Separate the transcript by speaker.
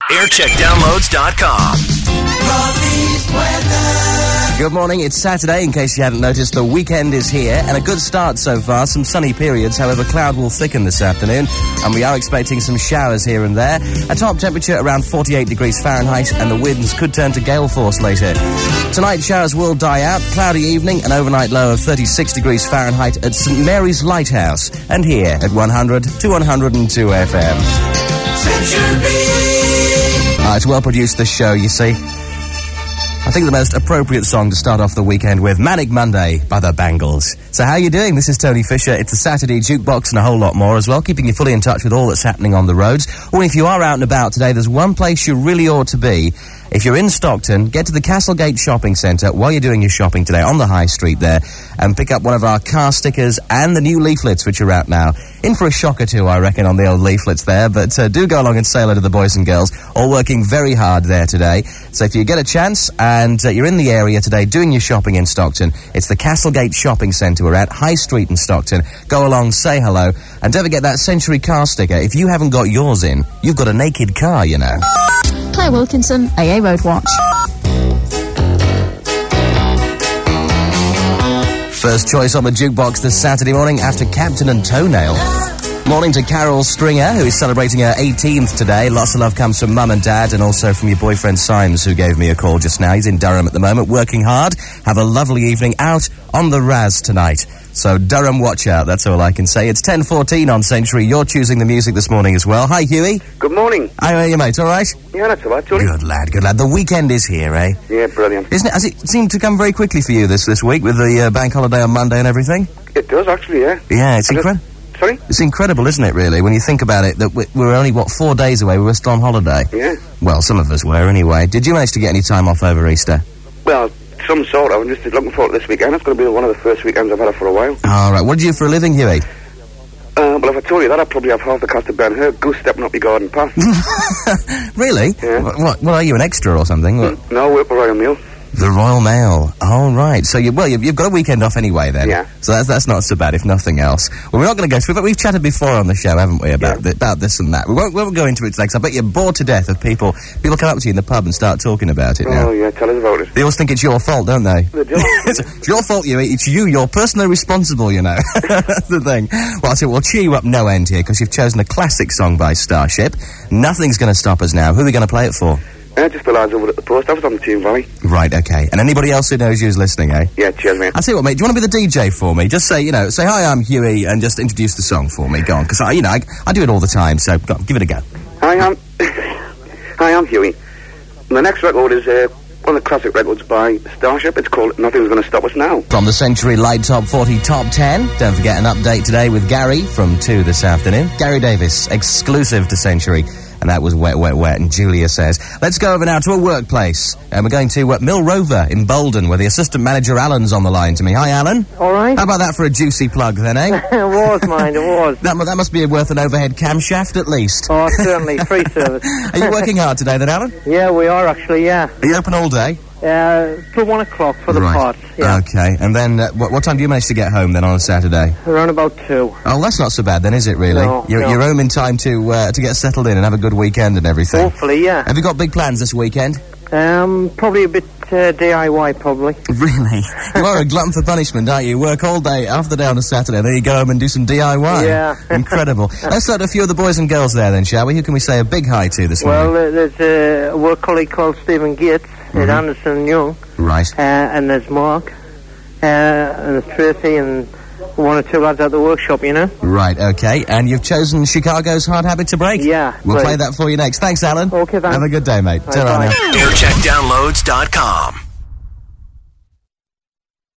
Speaker 1: aircheckdownloads.com.
Speaker 2: Good morning, it's Saturday, in case you hadn't noticed. The weekend is here, and a good start so far. Some sunny periods, however, cloud will thicken this afternoon, and we are expecting some showers here and there. A top temperature around 48 degrees Fahrenheit, and the winds could turn to gale force later. Tonight, showers will die out. Cloudy evening, an overnight low of 36 degrees Fahrenheit at St Mary's Lighthouse, and here at 100 to 102 FM. It's well produced, this show, you see. I think the most appropriate song to start off the weekend with, Manic Monday by the Bangles. So how are you doing? This is Tony Fisher. It's a Saturday jukebox and a whole lot more as well, keeping you fully in touch with all that's happening on the roads. Or if you are out and about today, there's one place you really ought to be. If you're in Stockton, get to the Castlegate Shopping Centre while you're doing your shopping today on the high street there and pick up one of our car stickers and the new leaflets which are out now. In for a shock or two, I reckon, on the old leaflets there, but do go along and say hello to the boys and girls, all working very hard there today. So if you get a chance and you're in the area today doing your shopping in Stockton, it's the Castlegate Shopping Centre. We're at High Street in Stockton. Go along, say hello, and don't forget that Century car sticker. If you haven't got yours in, you've got a naked car, you know.
Speaker 3: Claire Wilkinson, AA Road Watch.
Speaker 2: First choice on the jukebox this Saturday morning after Captain and Toenail. Morning to Carol Stringer, who is celebrating her 18th today. Lots of love comes from Mum and Dad and also from your boyfriend Symes, who gave me a call just now. He's in Durham at the moment, working hard. Have a lovely evening out on the Raz tonight. So Durham, watch out, that's all I can say. It's 10:14 on Century. You're choosing the music this morning as well. Hi, Huey.
Speaker 4: Good morning.
Speaker 2: How are you, mate? All right?
Speaker 4: Yeah, that's all right, Tony.
Speaker 2: Good lad, good lad. The weekend is here, eh?
Speaker 4: Yeah, brilliant.
Speaker 2: Isn't it? Has it seemed to come very quickly for you this week with the bank holiday on Monday and everything?
Speaker 4: It does, actually, yeah.
Speaker 2: Yeah, it's incredible.
Speaker 4: Sorry?
Speaker 2: It's incredible, isn't it, really, when you think about it, that we're only, 4 days away, we were still on holiday.
Speaker 4: Yeah.
Speaker 2: Well, some of us were, anyway. Did you manage to get any time off over Easter?
Speaker 4: Well, some sort of. I'm just looking forward to this weekend. It's going to be one of the first weekends I've had it for a while.
Speaker 2: All right. What do you do for a living, Huey?
Speaker 4: Well, if I told you that, I'd probably have half the cost of Ben Hur goose stepping up your garden path.
Speaker 2: Really?
Speaker 4: Yeah.
Speaker 2: What are you, an extra or something?
Speaker 4: No, work for Royal Mail.
Speaker 2: The Royal Mail. All right. So, you've got a weekend off anyway, then.
Speaker 4: Yeah.
Speaker 2: So that's not so bad, if nothing else. Well, we're not going to go through it, but we've chatted before on the show, haven't we, about this and that. We won't go into it today, because I bet you're bored to death of people come up to you in the pub and start talking about it now.
Speaker 4: Oh, yeah, tell us about it.
Speaker 2: They always think it's your fault, don't they?
Speaker 4: They do.
Speaker 2: It's your fault, Huey. It's you. You're personally responsible, you know. That's the thing. Well, so we'll cheer you up no end here, because you've chosen a classic song by Starship. Nothing's going to stop us now. Who are we going to play it for?
Speaker 4: Just the lads over at the post office on the Team Valley.
Speaker 2: Right, okay. And anybody else who knows you is listening, eh?
Speaker 4: Yeah, cheers, mate.
Speaker 2: I'll tell you what, mate, do you want to be the DJ for me? Just say, say, hi, I'm Huey, and just introduce the song for me. Go on, because, I do it all the time, so go on, give it a go.
Speaker 4: Hi, I'm Huey. And the next record is one of the classic records by Starship. It's called Nothing's Gonna Stop Us Now.
Speaker 2: From the Century Light Top 40 Top 10. Don't forget an update today with Gary from 2 this afternoon. Gary Davis, exclusive to Century. And that was Wet, Wet, Wet. And Julia says, let's go over now to a workplace. And we're going to Mill Rover in Bolden, where the assistant manager Alan's on the line to me. Hi, Alan.
Speaker 5: All right.
Speaker 2: How about that for a juicy plug, then, eh?
Speaker 5: It was, mind, it was.
Speaker 2: That must be worth an overhead camshaft, at least.
Speaker 5: Oh, certainly. Free service.
Speaker 2: Are you working hard today, then, Alan?
Speaker 5: Yeah, we are, actually, yeah.
Speaker 2: Are you open all day?
Speaker 5: Till 1 o'clock for the parts, yeah.
Speaker 2: Okay, and then what time do you manage to get home then on a Saturday?
Speaker 5: Around about 2.
Speaker 2: Oh, that's not so bad then, is it, really?
Speaker 5: No,
Speaker 2: You're home in time to get settled in and have a good weekend and everything.
Speaker 5: Hopefully, yeah.
Speaker 2: Have you got big plans this weekend?
Speaker 5: Probably a bit DIY, probably.
Speaker 2: Really? You are a glutton for punishment, aren't you? You work all day, half the day on a Saturday, then you go home and do some DIY.
Speaker 5: Yeah.
Speaker 2: Incredible. Let's start a few of the boys and girls there then, shall we? Who can we say a big hi to this morning?
Speaker 5: Well, there's a work colleague called Stephen Gates at Anderson Young.
Speaker 2: Right.
Speaker 5: And there's Mark, and there's Tracy, and 1 or 2 lads at the workshop, you know.
Speaker 2: Right, okay. And you've chosen Chicago's Hard Habit to Break?
Speaker 5: Yeah.
Speaker 2: We'll play that for you next. Thanks, Alan.
Speaker 5: Okay, thanks.
Speaker 2: Have a good day, mate.
Speaker 5: Bye.
Speaker 1: aircheckdownloads.com